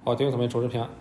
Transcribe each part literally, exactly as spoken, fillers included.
好，弟兄姊妹，主日平安。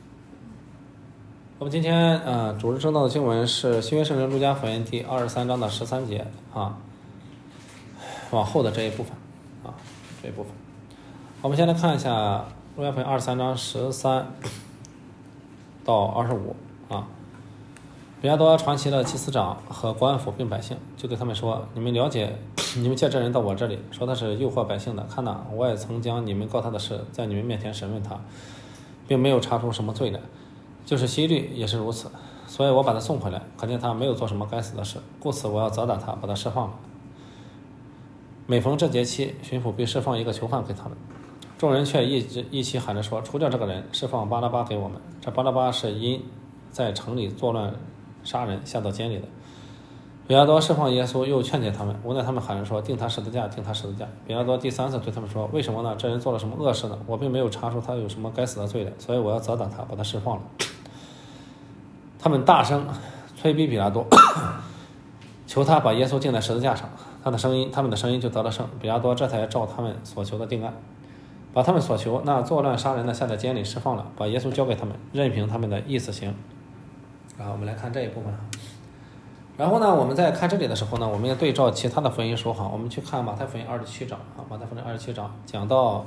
我们今天呃主日正道的经文是新约圣经路加福音第二十三章的十三节啊，往后的这一部分啊这一部分。我们先来看一下路加福音二十三章十三到二十五啊。比拉多传齐了祭司长和官府并百姓，就对他们说：“你们了解，你们借这人到我这里，说他是诱惑百姓的。看哪，我也曾将你们告他的事在你们面前审问他，并没有查出什么罪来。就是希律也是如此，所以我把他送回来，可见他没有做什么该死的事，故此我要责打他，把他释放了。每逢这节期，巡抚必释放一个囚犯给他们。众人却一一起喊着说：除掉这个人，释放巴拉巴给我们。这巴拉巴是因在城里作乱杀人下到监里的。比拉多释放耶稣，又劝解他们，无奈他们喊着说：定他十字架，定他十字架。比拉多第三次对他们说：为什么呢？这人做了什么恶事呢？我并没有查出他有什么该死的罪来，所以我要责打他，把他释放了。他们大声催逼比拉多，求他把耶稣钉在十字架上。他的声音，他们的声音就得了胜。比拉多这才照他们所求的定案，把他们所求那作乱杀人的下在监里释放了，把耶稣交给他们，任凭他们的意思行。啊，我们来看这一部分。然后呢，我们在看这里的时候呢，我们也对照其他的福音书哈，我们去看马太福音二十七章啊，马太福音二十七章讲到，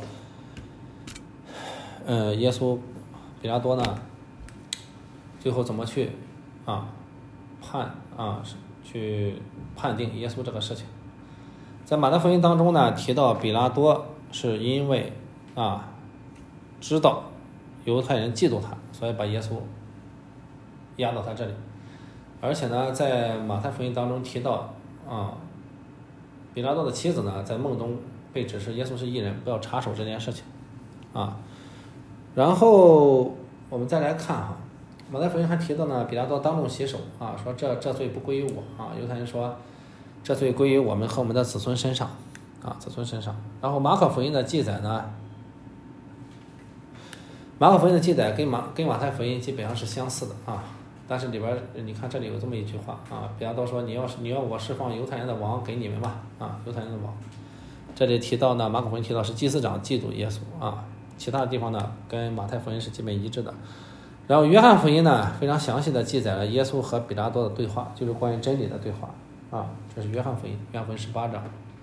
呃，耶稣比拉多呢，最后怎么去啊判啊去判定耶稣这个事情。在马太福音当中呢，提到比拉多是因为啊知道犹太人嫉妒他，所以把耶稣压到他这里。而且呢，在马太福音当中提到啊，比拉多的妻子呢，在梦中被指示耶稣是义人，不要插手这件事情啊。然后我们再来看哈，马太福音还提到呢，比拉多当众洗手啊，说这这罪不归于我啊。犹太人说这罪归于我们和我们的子孙身上啊，子孙身上。然后马可福音的记载呢，马可福音的记载跟马跟马太福音基本上是相似的啊。但是里边你看这里有这么一句话啊，比拉多说你要你要我释放犹太人的王给你们吧啊，犹太人的王。这里提到呢，马可福音提到是祭司长嫉妒耶稣啊，其他的地方呢跟马太福音是基本一致的。然后约翰福音呢非常详细的记载了耶稣和比拉多的对话，就是关于真理的对话啊，这是约翰福音，约翰福音十八章。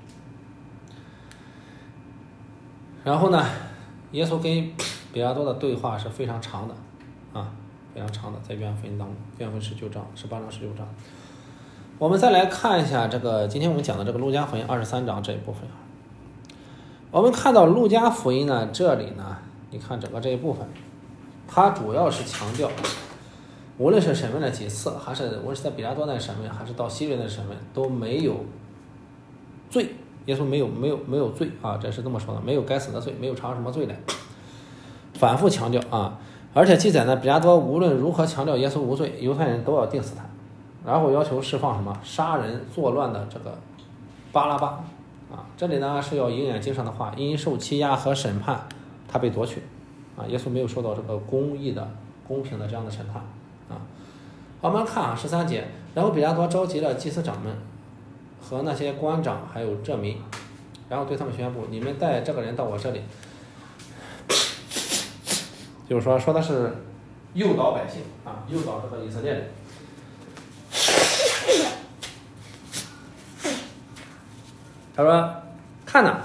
然后呢，耶稣跟比拉多的对话是非常长的啊。非常长的，在约翰福音当中，约翰福音十九章、十八章、十九章。我们再来看一下这个，今天我们讲的这个路加福音二十三章这一部分。我们看到路加福音呢，这里呢，你看整个这一部分，它主要是强调，无论是审问了几次，还是无论是在比拉多那审问，还是到希律那审问，都没有罪，耶稣没有没有没有罪啊，这是这么说的，没有该死的罪，没有查什么罪来，反复强调啊。而且记载呢，比拉多无论如何强调耶稣无罪，犹太人都要钉死他，然后要求释放什么杀人作乱的这个巴拉巴啊。这里呢是要应验经上的话，因受欺压和审判，他被夺取啊。耶稣没有受到这个公义的、公平的这样的审判啊。好，我们看啊十三节，然后比拉多召集了祭司长们和那些官长还有这民，然后对他们宣布：你们带这个人到我这里。就是说，说的是诱导百姓啊，诱导这个以色列人。他说：“看呐，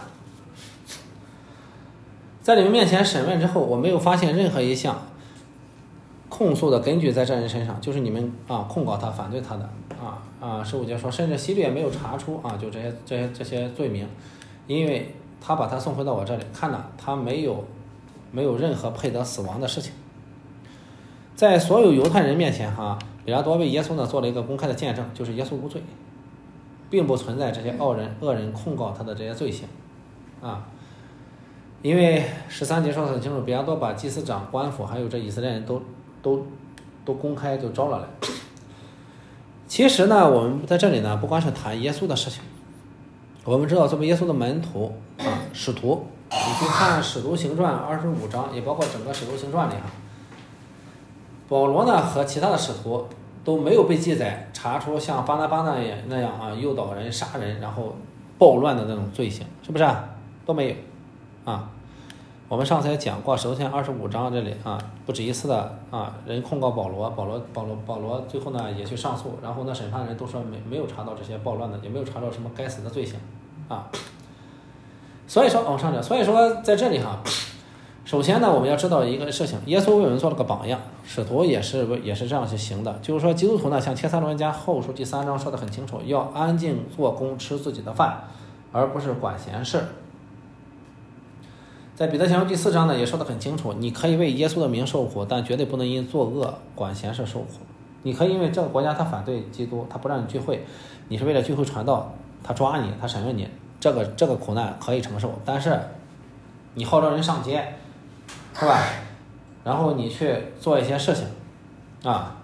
在你们面前审问之后，我没有发现任何一项控诉的根据在这人身上，就是你们啊控告他、反对他的啊啊。十五节说，甚至希律也没有查出啊，就这些这些这些罪名，因为他把他送回到我这里，看呐，他没有。”没有任何配得死亡的事情。在所有犹太人面前哈，比拉多为耶稣呢做了一个公开的见证，就是耶稣无罪，并不存在这些恶人恶人控告他的这些罪行啊。因为十三节说的很清楚，比拉多把祭司长、官府还有这以色列人都都都公开就招了来。其实呢，我们在这里呢，不光是谈耶稣的事情，我们知道作为耶稣的门徒啊，使徒。你去看《使徒行传》二十五章，也包括整个《使徒行传》里哈，保罗呢和其他的使徒都没有被记载查出像巴拿巴那样那样啊诱导人、杀人然后暴乱的那种罪行，是不是啊？都没有啊。 我们上次也讲过，首先二十五章这里啊，不止一次的啊，人控告保罗，保罗保罗保罗最后呢也去上诉，然后呢审判人都说没没有查到这些暴乱的，也没有查到什么该死的罪行啊。所以说往上讲，所以说在这里哈，首先呢我们要知道一个事情，耶稣为我们做了个榜样，使徒也是也是这样去行的，就是说基督徒呢，像帖撒罗尼迦后书第三章说的很清楚，要安静做工，吃自己的饭，而不是管闲事。在彼得前书第四章呢也说得很清楚，你可以为耶稣的名受苦，但绝对不能因作恶管闲事受苦。你可以因为这个国家他反对基督，他不让你聚会，你是为了聚会传道，他抓你，他审问你，这个这个苦难可以承受。但是你号召人上街，是吧？然后你去做一些事情啊，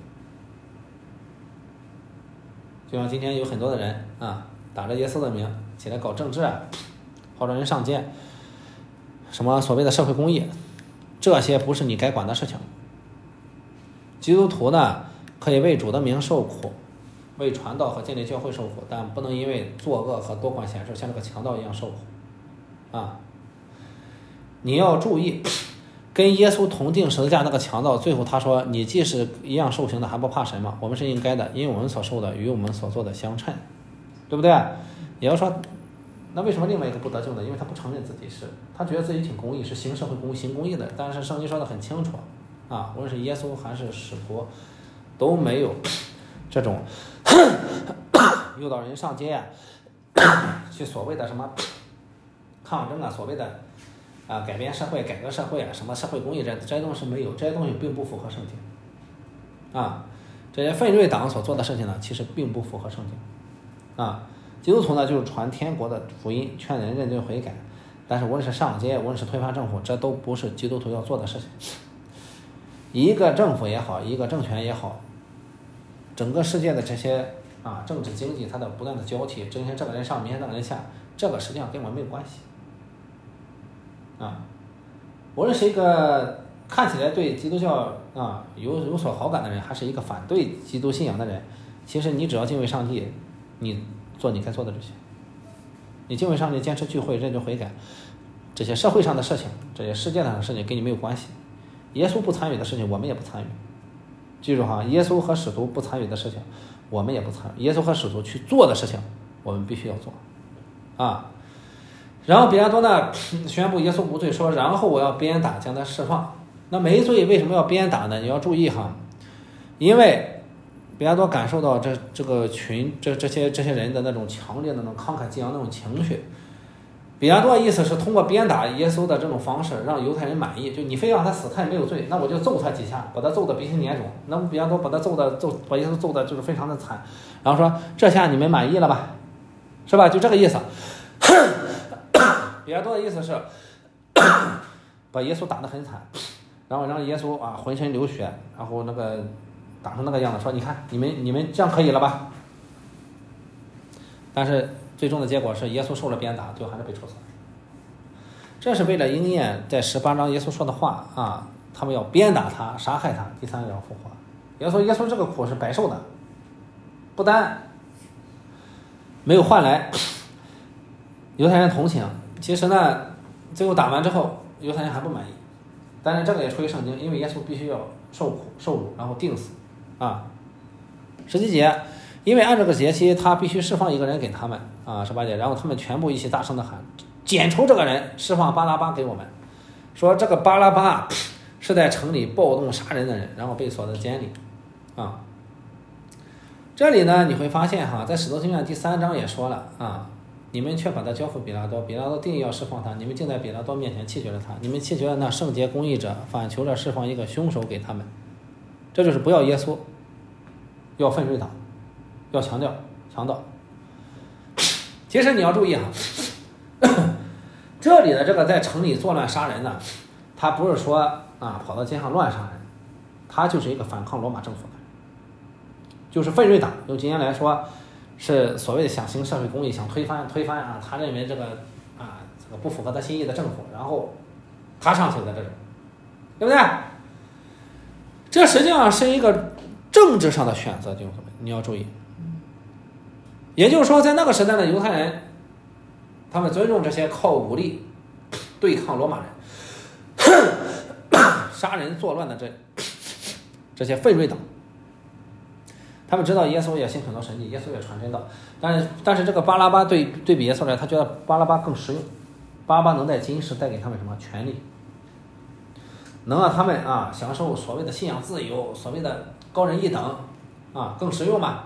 就像今天有很多的人啊，打着耶稣的名起来搞政治，号召人上街，什么所谓的社会公益，这些不是你该管的事情。基督徒呢，可以为主的名受苦，为传道和建立教会受苦，但不能因为作恶和多管闲事像这个强盗一样受苦啊！你要注意，跟耶稣同定十字架那个强盗，最后他说：“你既是一样受刑的，还不怕神吗？我们是应该的，因为我们所受的与我们所做的相称，对不对？”也就是说，那为什么另外一个不得救呢？因为他不承认自己是，他觉得自己挺公义，是行社会公益、行公益的。但是圣经说的很清楚啊，无论是耶稣还是使徒，都没有这种诱导人上街啊，去所谓的什么抗争啊，所谓的啊改变社会、改革社会啊，什么社会公益这这些东西没有，这些东西并不符合圣经啊。这些奋锐党所做的事情呢，其实并不符合圣经啊。基督徒呢，就是传天国的福音，劝人认罪悔改。但是无论是上街，无论是推翻政府，这都不是基督徒要做的事情。一个政府也好，一个政权也好，整个世界的这些啊政治经济它的不断的交替，今天这个人上，明天那个人下，这个实际上跟我们没有关系啊。无论是一个看起来对基督教啊有有所好感的人，还是一个反对基督信仰的人，其实你只要敬畏上帝，你做你该做的这些，你敬畏上帝，坚持聚会，认罪悔改，这些社会上的事情，这些世界上的事情跟你没有关系。耶稣不参与的事情，我们也不参与。记住哈，耶稣和使徒不参与的事情，我们也不参与。耶稣和使徒去做的事情，我们必须要做啊。然后比拉多呢宣布耶稣无罪，说然后我要鞭打，将他释放。那没罪为什么要鞭打呢？你要注意哈，因为比拉多感受到这这个群这这些这些人的那种强烈的那种慷慨激昂那种情绪。比拉多意思是通过鞭打耶稣的这种方式让犹太人满意，就你非让他死，他也没有罪，那我就揍他几下，把他揍得鼻青脸肿。那么比拉多把他揍的揍把耶稣揍的就是非常的惨，然后说这下你们满意了吧，是吧？就这个意思。比拉多的意思是把耶稣打得很惨，然后让耶稣啊浑身流血，然后那个打成那个样子，说你看你们你们这样可以了吧？但是最终的结果是耶稣受了鞭打，最后还是被处死。这是为了应验在十八章耶稣说的话啊，他们要鞭打他，杀害他，第三日要复活。耶稣耶稣这个苦是白受的，不但没有换来犹太人同情，其实呢最后打完之后犹太人还不满意。但是这个也出于圣经，因为耶稣必须要受苦受辱，然后定死啊。十七节，因为按这个节期他必须释放一个人给他们啊，十八节，然后他们全部一起大声的喊，剪除这个人，释放巴拉巴给我们。说这个巴拉巴是在城里暴动杀人的人，然后被锁在监里啊。这里呢你会发现哈，在使徒行传第三章也说了啊，你们却把他交付比拉多，比拉多定义要释放他，你们竟在比拉多面前弃绝了他，你们弃绝了那圣洁公义者，反求着释放一个凶手给他们。这就是不要耶稣，要奋锐党，要强调强盗。其实你要注意哈，这里的这个在城里作乱杀人呢，他不是说啊跑到街上乱杀人，他就是一个反抗罗马政府的，就是奋锐党。用今天来说，是所谓的想行社会公益，想推翻推翻啊，他认为这个啊这个不符合他心意的政府，然后他上去的这种，对不对？这实际上是一个政治上的选择，弟兄们，你要注意。也就是说，在那个时代的犹太人，他们尊重这些靠武力对抗罗马人， 杀人作乱的这这些奋锐党。他们知道耶稣也行很多神迹，耶稣也传真道，但是但是这个巴拉巴对对比耶稣来，他觉得巴拉巴更实用。巴拉巴能在今世带给他们什么权利，能让他们啊享受所谓的信仰自由，所谓的高人一等啊，更实用嘛。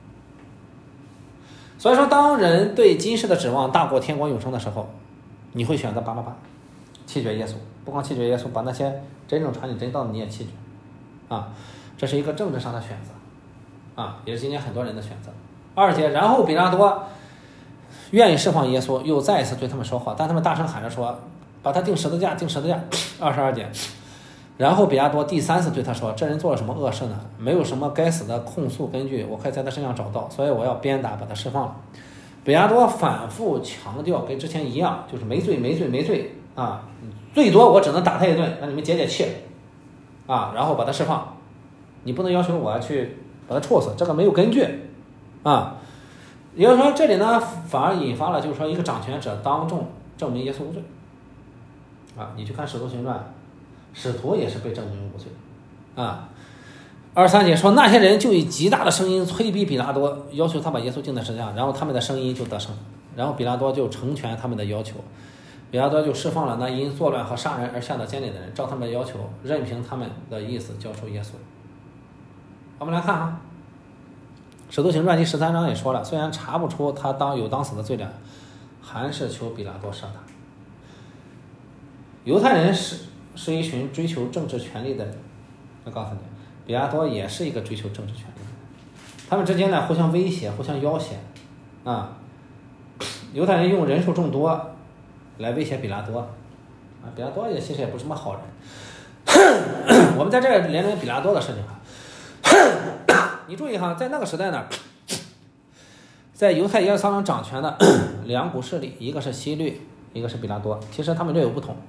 所以说，当人对今世的指望大过天国永生的时候，你会选择巴拉巴，弃绝耶稣。不光弃绝耶稣，把那些真正传你真道的你也弃绝啊，这是一个政治上的选择啊，也是今天很多人的选择。二节，然后比拉多愿意释放耶稣，又再一次对他们说话，但他们大声喊着说，把他钉十字架，钉十字架。二十二节，然后比拉多第三次对他说，这人做了什么恶事呢？没有什么该死的控诉根据，我可以在他身上找到，所以我要鞭打把他释放了。比拉多反复强调，跟之前一样，就是没罪没罪没罪啊，最多我只能打他一顿，让你们解解气啊，然后把他释放。你不能要求我要去把他处死，这个没有根据啊。也就是说，这里呢反而引发了，就是说一个掌权者当众证明耶稣无罪啊。你去看《使徒行传》，使徒也是被证明无罪啊。二十三节说，那些人就以极大的声音催逼比拉多，要求他把耶稣钉在十字架，然后他们的声音就得胜，然后比拉多就成全他们的要求，比拉多就释放了那因作乱和杀人而下到监里的人，照他们的要求，任凭他们的意思交出耶稣。我们来看哈，《使徒行传》第十三章也说了，虽然查不出他当有当死的罪了，还是求比拉多赦他。犹太人是是一群追求政治权利的人，我告诉你，比拉多也是一个追求政治权利的人，他们之间呢互相威胁，互相要挟啊。犹太人用人数众多来威胁比拉多啊，比拉多也其实也不是什么好人。我们在这儿连连比拉多的事情哈。你注意哈，在那个时代呢，在犹太耶路撒冷掌权的两股势力，一个是希律，一个是比拉多，其实他们略有不同。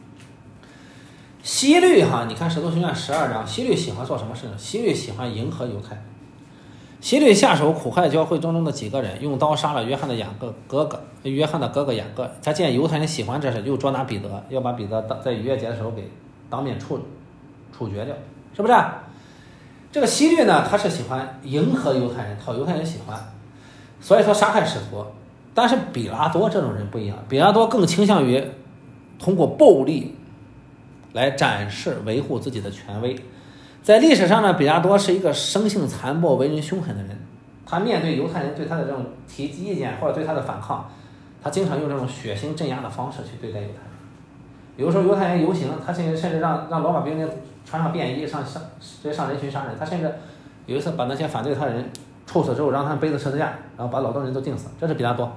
希律哈，你看《使徒行传》十二章，希律喜欢做什么事呢？希律喜欢迎合犹太。希律下手苦害教会中中的几个人，用刀杀了约翰的雅各哥哥，约翰的哥哥雅各。他见犹太人喜欢这事，又捉拿彼得，要把彼得在逾越节的时候给当面处处决掉，是不是？这个希律呢，他是喜欢迎合犹太人，讨犹太人喜欢，所以说杀害使徒。但是比拉多这种人不一样，比拉多更倾向于通过暴力来展示维护自己的权威。在历史上呢，比拉多是一个生性残暴、为人凶狠的人。他面对犹太人对他的这种提意见或者对他的反抗，他经常用这种血腥镇压的方式去对待犹太人。有时候犹太人游行，他甚至甚至让让罗马兵丁穿上便衣上上直接上人群杀人。他甚至有一次把那些反对他的人处死之后，让他们背着十字架，然后把老多人都钉死。这是比拉多。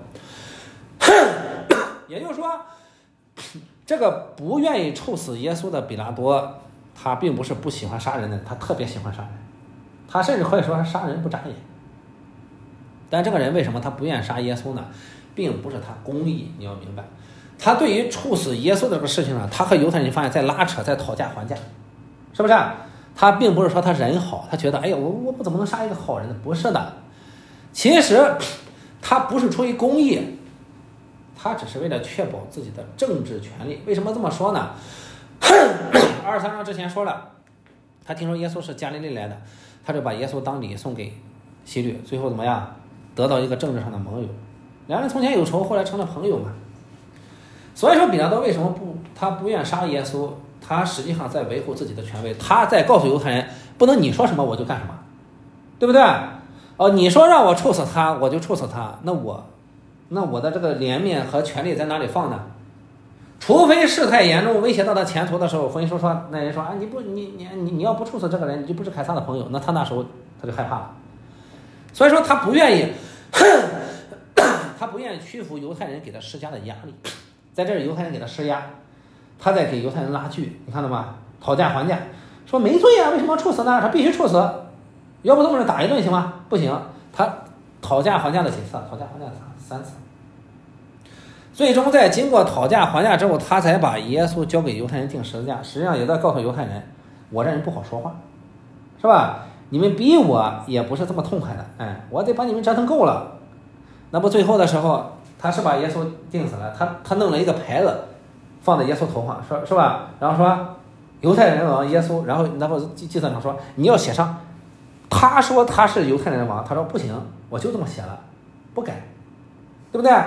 也就是说，这个不愿意处死耶稣的比拉多，他并不是不喜欢杀人的，他特别喜欢杀人，他甚至可以说杀人不眨眼。但这个人为什么他不愿意杀耶稣呢？并不是他公义，你要明白。他对于处死耶稣这个事情呢，他和犹太人发现在拉扯，在讨价还价，是不是？他并不是说他人好，他觉得哎呀，我我不怎么能杀一个好人呢？不是的，其实他不是出于公义，他只是为了确保自己的政治权利。为什么这么说呢？二十三章之前说了，他听说耶稣是加利利来的，他就把耶稣当礼送给希律，最后怎么样？得到一个政治上的盟友，两人从前有仇，后来成了朋友嘛。所以说比拉多为什么不他不愿杀耶稣？他实际上在维护自己的权威，他在告诉犹太人，不能你说什么我就干什么，对不对？哦，你说让我处死他，我就处死他，那我那我的这个脸面和权力在哪里放呢？除非事态严重威胁到他前途的时候，福音书说那人说啊，你不你你你你要不处死这个人，你就不是凯撒的朋友，那他那时候他就害怕了。所以说他不愿意他不愿意屈服犹太人给他施加的压力。在这儿犹太人给他施压，他在给犹太人拉锯，你看到吗？讨价还价，说没罪啊，为什么要处死呢？他必须处死，要不这么着打一顿行吗？不行，他讨价还价了几次？讨价还价三次。最终在经过讨价还价之后，他才把耶稣交给犹太人钉十字架。实际上也在告诉犹太人，我这人不好说话，是吧？你们逼我也不是这么痛快的，哎，我得把你们折腾够了。那不最后的时候，他是把耶稣钉死了，他他弄了一个牌子放在耶稣头上，说是吧？然后说犹太人王耶稣，然后那不计计算上说你要写上，他说他是犹太人王，他说不行，我就这么写了，不改，对不对？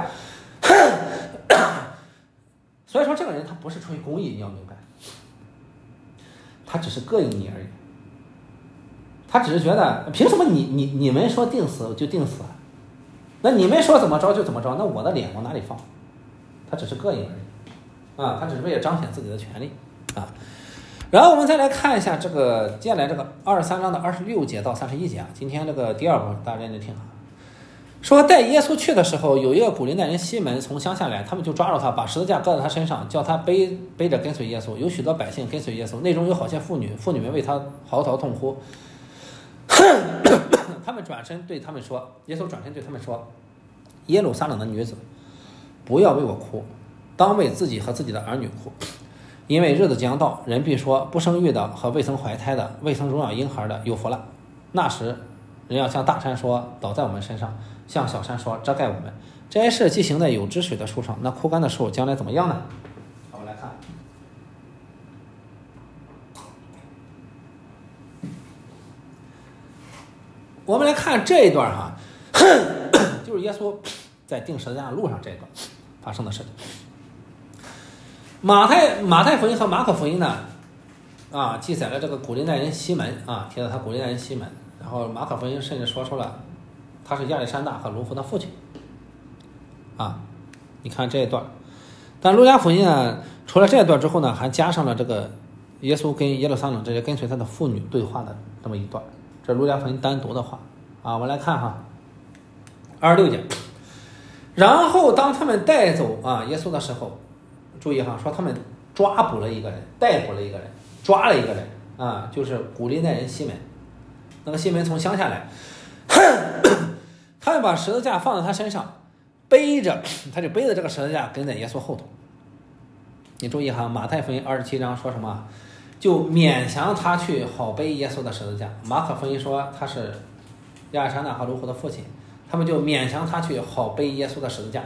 所以说这个人他不是出于公义，你要明白，他只是膈应你而已，他只是觉得凭什么你你你们说定死就定死，那你们说怎么着就怎么着，那我的脸往哪里放？他只是膈应而已啊，他只是为了彰显自己的权利啊。然后我们再来看一下这个接下来这个二十三章的二十六节到三十一节啊，今天这个第二部分大家认真听啊。说带耶稣去的时候，有一个古林代人西门从乡下来，他们就抓住他，把十字架搁在他身上，叫他背背着跟随耶稣。有许多百姓跟随耶稣，内中有好些妇女，妇女们为他嚎啕痛哭。他们转身对他们说，耶稣转身对他们说，耶路撒冷的女子，不要为我哭，当为自己和自己的儿女哭，因为日子将到，人必说，不生育的和未曾怀胎的，未曾荣养婴孩的有福了。那时人要向大山说，倒在我们身上，向小山说，遮盖我们。这些事既行在有汁水的树上，那枯干的树将来怎么样呢？我们来看，我们来看这一段哈，就是耶稣在钉十字架的路上这一段发生的事情。马太马太福音和马可福音呢，啊，记载了这个古林代人西门啊，提到他古林代人西门，然后马可福音甚至说出了他是亚历山大和卢浮的父亲，啊，你看这一段。但路加福音呢，除了这一段之后呢，还加上了这个耶稣跟耶路撒冷这些跟随他的妇女对话的这么一段，这是路加福音单独的话啊。我们来看哈，二十六节，然后当他们带走啊耶稣的时候，注意哈，说他们抓捕了一个人，逮捕了一个人，抓了一个人啊，就是古林代人西门。那个西门从乡下来，他们把十字架放在他身上，背着他就背着这个十字架跟在耶稣后头。你注意哈，马太福音二十七章说什么？就勉强他去好背耶稣的十字架。马可福音说他是亚历山大和卢浮的父亲，他们就勉强他去好背耶稣的十字架。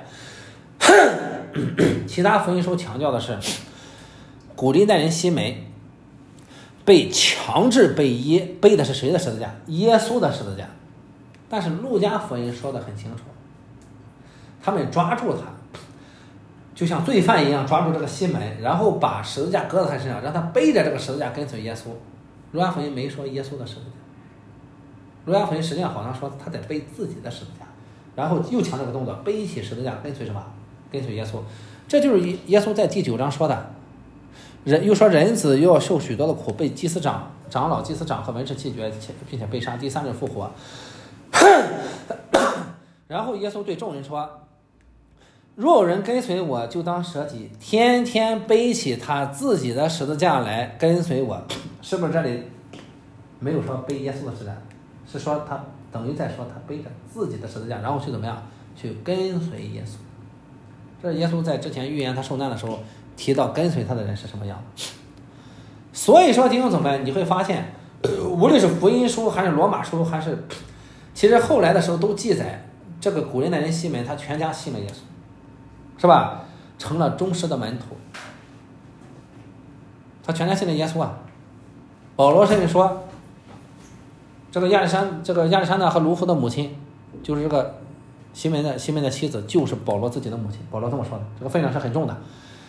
其他福音书强调的是古林代人西门被强制背耶背的是谁的十字架？耶稣的十字架。但是路加福音说的很清楚，他们抓住他，就像罪犯一样抓住这个西门，然后把十字架搁在他身上，让他背着这个十字架跟随耶稣。路加福音没说耶稣的十字架，路加福音实际上好像说他在背自己的十字架，然后又强调个动作，背起十字架跟随什么？跟随耶稣。这就是耶稣在第九章说的，人又说人子又要受许多的苦，被祭司长长老祭司长和文士弃绝，并且被杀，第三日复活。然后耶稣对众人说，若有人跟随我，就当舍己，天天背起他自己的十字架来跟随我。是不是这里没有说背耶稣的十字架，是说他等于在说他背着自己的十字架，然后去怎么样去跟随耶稣。这是耶稣在之前预言他受难的时候提到跟随他的人是什么样的。所以说弟兄姊妹，你会发现无论是福音书还是罗马书，还是其实后来的时候都记载这个古林代人西门他全家信了耶稣，是吧？成了忠实的门徒，他全家信了耶稣啊。保罗甚至说这个亚历山这个亚历山大和卢浮的母亲就是这个西门的西门的妻子，就是保罗自己的母亲。保罗这么说的，这个分量是很重的。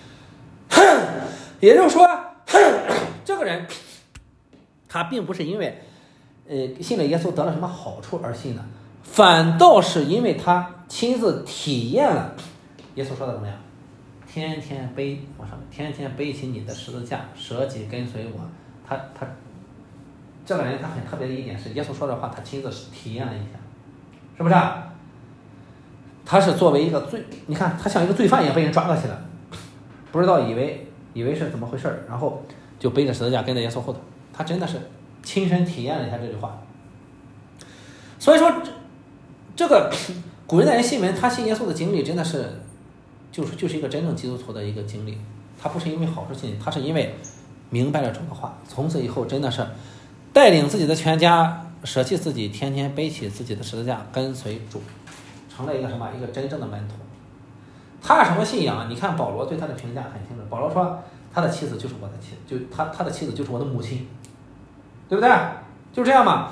也就是说这个人他并不是因为呃信了耶稣得了什么好处而信的，反倒是因为他亲自体验了耶稣说的怎么样，天天背我上天天背起你的十字架，舍己跟随我。他他这个人他很特别的一点是，耶稣说的话他亲自体验了一下，是不是啊？他是作为一个罪，你看他像一个罪犯一样被人抓过去了，不知道以为以为是怎么回事，然后就背着十字架跟在耶稣后头。他真的是亲身体验了一下这句话。所以说这这个古人代人西门他信耶稣的经历真的是就是就是一个真正基督徒的一个经历。他不是因为好处信，他是因为明白了主的话，从此以后真的是带领自己的全家舍弃自己，天天背起自己的十字架跟随主，成了一个什么？一个真正的门徒。他是什么信仰？你看保罗对他的评价很清楚。保罗说他的妻子就是我的妻，就他他的妻子就是我的母亲，对不对？就这样嘛。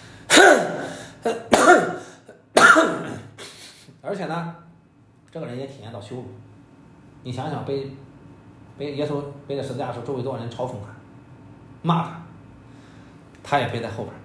而且呢，这个人也体验到羞辱。你想想被，被耶稣背在十字架的时候，周围多少人嘲讽他、骂他，他也背在后边。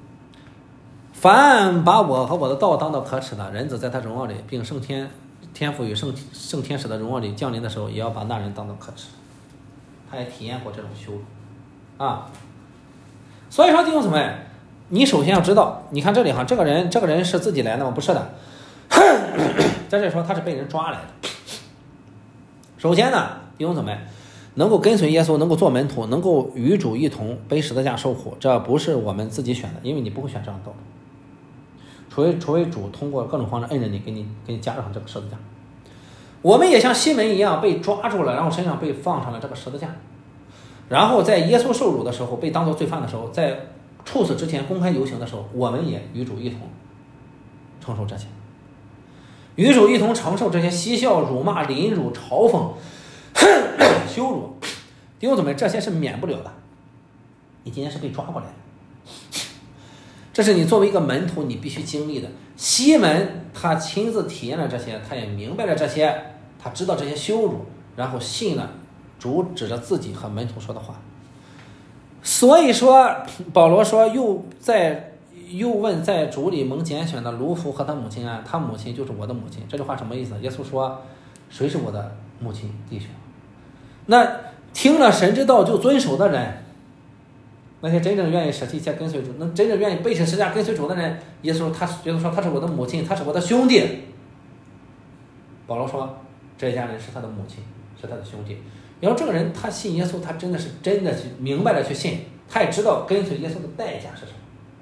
凡把我和我的道当作可耻的，人子在他荣耀里，并圣天天父与圣圣天使的荣耀里降临的时候，也要把那人当作可耻。他也体验过这种羞辱啊。所以说弟兄姊妹，你首先要知道，你看这里哈，这个人这个人是自己来的吗？不是的。在这里说他是被人抓来的。首先呢，弟兄姊妹，能够跟随耶稣，能够做门徒，能够与主一同背十字架受苦，这不是我们自己选的，因为你不会选这样的道路，除非除非主通过各种方式摁着你，给你给你加上这个十字架。我们也像西门一样被抓住了，然后身上被放上了这个十字架，然后在耶稣受辱的时候，被当作罪犯的时候，在处死之前公开游行的时候，我们也与主一同承受这些，与主一同承受这些嬉笑、辱骂、凌辱、嘲讽、羞辱。弟兄姊妹，这些是免不了的。你今天是被抓过来的，这是你作为一个门徒你必须经历的。西门他亲自体验了这些，他也明白了这些，他知道这些羞辱，然后信了主指着自己和门徒说的话。所以说保罗说，又在又问在主里蒙拣选的卢弗和他母亲安，他母亲就是我的母亲。这句话什么意思？耶稣说，谁是我的母亲弟兄？那听了神之道就遵守的人，那些真正愿意舍弃一切跟随主，那真正愿意背起十字架跟随主的人，耶稣他耶稣说他是我的母亲，他是我的兄弟。保罗说这家人是他的母亲，是他的兄弟。然后这个人他信耶稣，他真的是真的去明白了去信，他也知道跟随耶稣的代价是什么。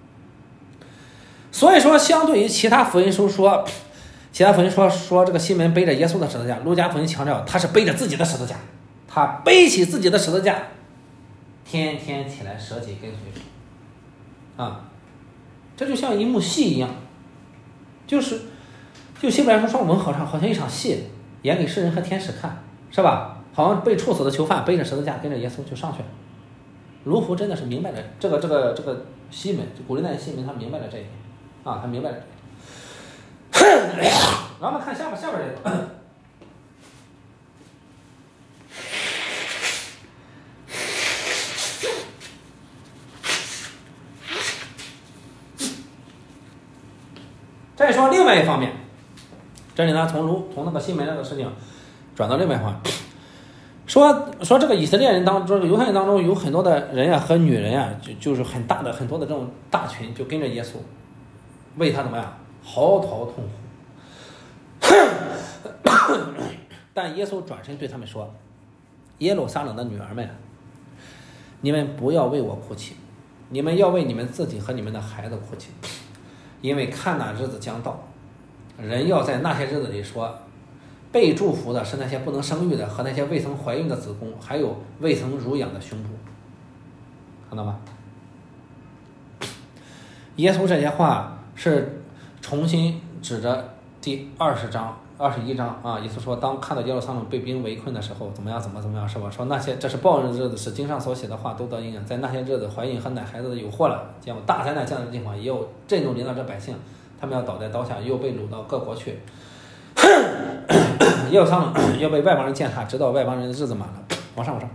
所以说相对于其他福音书说其他福音说说这个西门背着耶稣的十字架，路加福音强调他是背着自己的十字架，他背起自己的十字架，天天起来舍己跟随主啊。这就像一幕戏一样，就是就希伯来书说我们好像好像一场戏，演给世人和天使看，是吧？好像被处死的囚犯背着十字架跟着耶稣就上去了。卢弗真的是明白了这个这个这个西门，就古利奈西门，他明白了这一点啊，他明白了这一点。然后我们看下边下边这个。再说另外一方面，这里呢从卢从那个西门那个事情转到另外一方面。说说这个以色列人当中，犹太人当中有很多的人啊和女人啊，就就是很大的很多的这种大群，就跟着耶稣，为他怎么样嚎啕痛哭。但耶稣转身对他们说：“耶路撒冷的女儿们，你们不要为我哭泣，你们要为你们自己和你们的孩子哭泣，因为看那日子将到，人要在那些日子里说。”被祝福的是那些不能生育的和那些未曾怀孕的子宫，还有未曾乳养的胸部。看到吗？耶稣这些话是重新指着第二十章、二十一章啊。耶稣说，当看到耶路撒冷被兵围困的时候，怎么样？怎么怎么样？是吧？说那些这是报应的日子，是经上所写的话都得应验。在那些日子，怀孕和奶孩子的有祸了，见过大灾难降临的地方，也有震动临到这百姓，他们要倒在刀下，又被掳到各国去。耶路撒冷要被外邦人践踏，直到外邦人的日子满了。往上往上。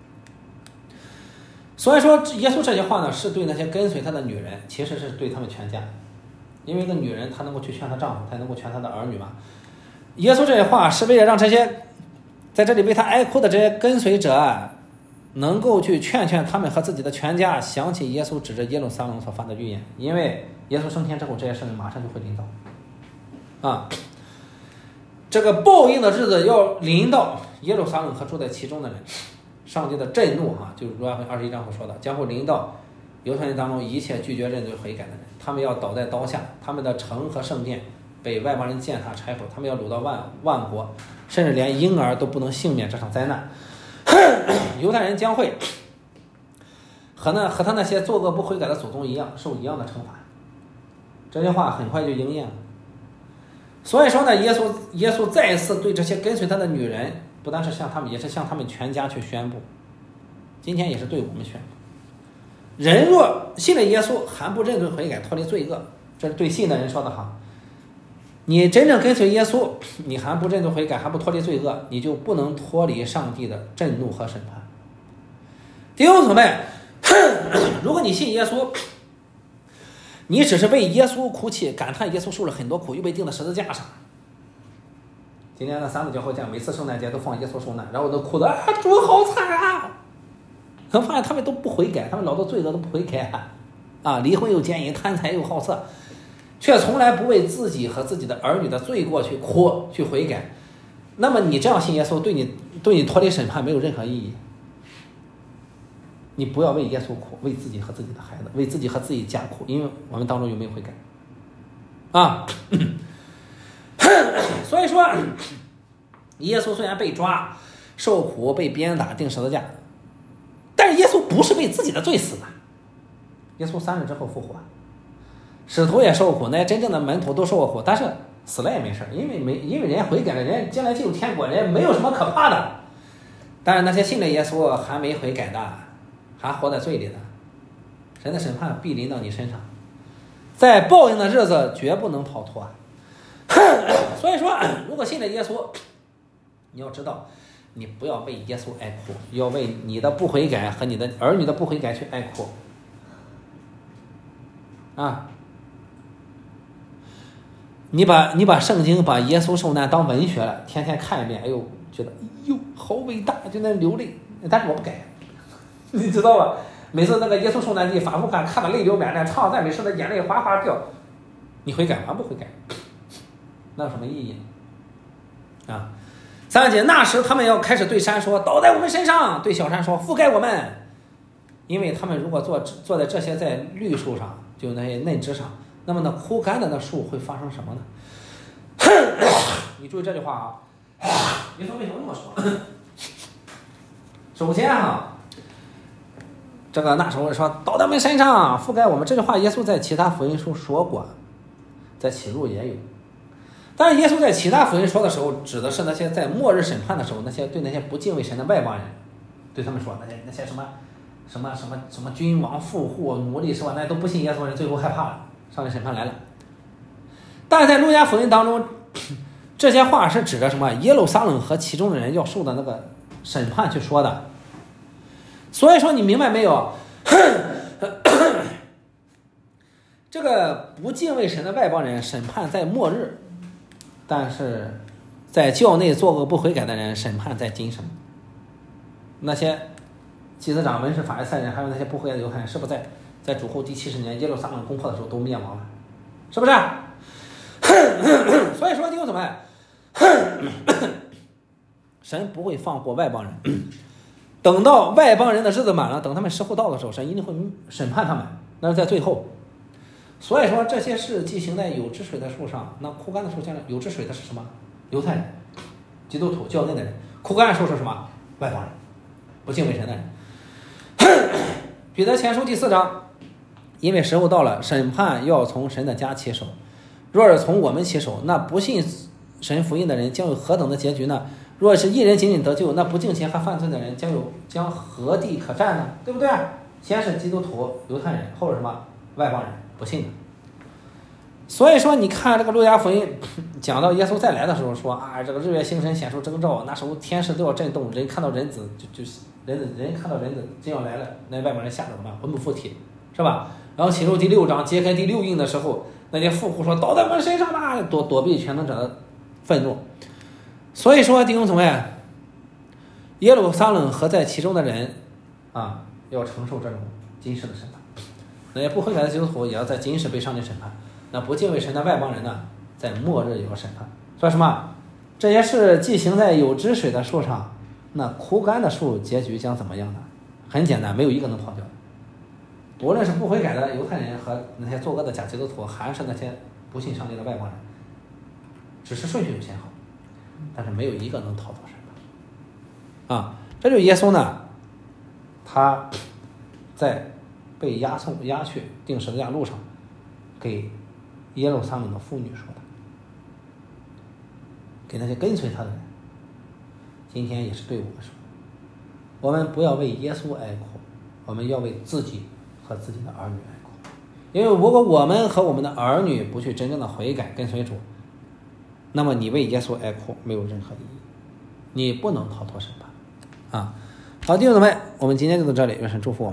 所以说耶稣这些话呢，是对那些跟随他的女人，其实是对他们全家。因为一个女人她能够去劝她丈夫，她能够劝她的儿女嘛。耶稣这些话是为了让这些在这里为他哀哭的这些跟随者能够去劝劝他们和自己的全家想起耶稣指着耶路撒冷所发的预言。因为耶稣升天之后，这些事情马上就会临到啊。这个报应的日子要临到耶路撒冷和住在其中的人，上帝的震怒哈、啊，就是约翰二十一章所说的，将会临到犹太人当中一切拒绝认罪悔改的人，他们要倒在刀下，他们的城和圣殿被外邦人践踏拆毁，他们要掳到万万国，甚至连婴儿都不能幸免这场灾难。犹太人将会和那和他那些作恶不悔改的祖宗一样，受一样的惩罚。这些话很快就应验了。所以说呢，耶稣耶稣再一次对这些跟随他的女人不单是向他们，也是向他们全家去宣布，今天也是对我们宣布：人若信了耶稣，还不认罪悔改，脱离罪恶，这是对信的人说的哈。你真正跟随耶稣，你还不认罪悔改，还不脱离罪恶，你就不能脱离上帝的震怒和审判。弟兄姊妹，如果你信耶稣，你只是为耶稣哭泣，感叹耶稣受了很多苦，又被钉在十字架上。今年的三子教会讲，每次圣诞节都放耶稣受难，然后都哭的啊，主好惨啊！我发现他们都不悔改，他们老多罪恶都不悔改啊，离婚又奸淫，贪财又好色，却从来不为自己和自己的儿女的罪过去哭去悔改。那么你这样信耶稣，对你对你脱离审判没有任何意义。你不要为耶稣哭，为自己和自己的孩子，为自己和自己家哭，因为我们当中有没有悔改啊？所以说，耶稣虽然被抓、受苦、被鞭打、钉十字架，但是耶稣不是为自己的罪死的。耶稣三日之后复活，使徒也受苦，那些真正的门徒都受过苦，但是死了也没事，因为没因为人家悔改了，人家将来进入天国，人家没有什么可怕的。但是那些信了耶稣还没悔改的，还活在罪里的，神的审判必临到你身上，在报应的日子绝不能逃脱。所以说，如果信了耶稣，你要知道，你不要为耶稣哀哭，要为你的不悔改和你的儿女的不悔改去哀哭啊！你把你把圣经、把耶稣受难当文学了，天天看一遍，哎呦，觉得哎呦好伟大，就那流泪。但是我不改，你知道吧？每次那个耶稣受难记反复看，看的泪流满面，唱赞美诗的眼泪哗哗掉。你悔改吗？不悔改，那有什么意义啊？三节，那时他们要开始对山说：“倒在我们身上！”对小山说：“覆盖我们。”因为他们如果坐坐在这些在绿树上，就那些嫩枝上，那么呢，枯干的那树会发生什么呢？你注意这句话啊！你说为什么这么说？首先啊，这个那时候说倒在我们身上，覆盖我们，这句话耶稣在其他福音书说过，在启示录也有。但是耶稣在其他福音说的时候，指的是那些在末日审判的时候，那些对那些不敬畏神的外邦人，对他们说那些那些什么什么什么什么君王富户奴隶是吧？那都不信耶稣人，最后害怕了，上帝审判来了。但是在路加福音当中，这些话是指着什么？耶路撒冷和其中的人要受的那个审判去说的。所以说你明白没有？这个不敬畏神的外邦人审判在末日，但是在教内做恶不悔改的人审判在今生。那些祭司长、文士、法利赛人，还有那些不悔改的犹太人，是不是在在主后第七十年耶路撒冷攻破的时候都灭亡了？是不是？所以说弟兄姊妹，神不会放过外邦人。等到外邦人的日子满了，等他们时候到的时候，神一定会审判他们，那是在最后。所以说这些事既行在有汁水的树上，那枯干的树现在有汁水的是什么？犹太人、基督徒、教内的人。枯干的树是什么？外邦人，不敬畏神的人。彼得前书第四章，因为时候到了，审判要从神的家起手。若是从我们起手，那不信神福音的人将有何等的结局呢？若是一人仅仅得救，那不敬虔和犯罪的人将有将何地可占呢？对不对？先是基督徒、犹太人，后是什么？外邦人，不信的。所以说，你看这个路加福音讲到耶稣再来的时候说啊，这个日月星辰显出征兆，那时候天势都要震动，人看到人子就就人子人看到人子真要来了，那外邦人吓得什么魂不附体，是吧？然后启示录第六章揭开第六印的时候，那些富户说倒在我们身上啦，躲躲避全能者的愤怒。所以说弟兄姊妹，耶路撒冷和在其中的人啊，要承受这种今世的审判。那些不悔改的基督徒也要在今世被上帝审判。那不敬畏神的外邦人呢，在末日也要审判。说什么？这些事既行在有汁水的树上，那枯干的树结局将怎么样呢？很简单，没有一个能逃掉的。无论是不悔改的犹太人和那些作恶的假基督徒，还是那些不信上帝的外邦人，只是顺序有先后，但是没有一个能逃脱审判。啊，这就是耶稣呢，他在被押送押去钉十字架路上，给耶路撒冷的妇女说的，给那些跟随他的人。 今天也是对我们说，我们不要为耶稣哀哭，我们要为自己和自己的儿女哀哭。因为如果我们和我们的儿女不去真正的悔改跟随主，那么你为耶稣哀哭没有任何意义，你不能逃脱审判啊。好，弟兄姊妹，我们今天就到这里，愿神祝福我们。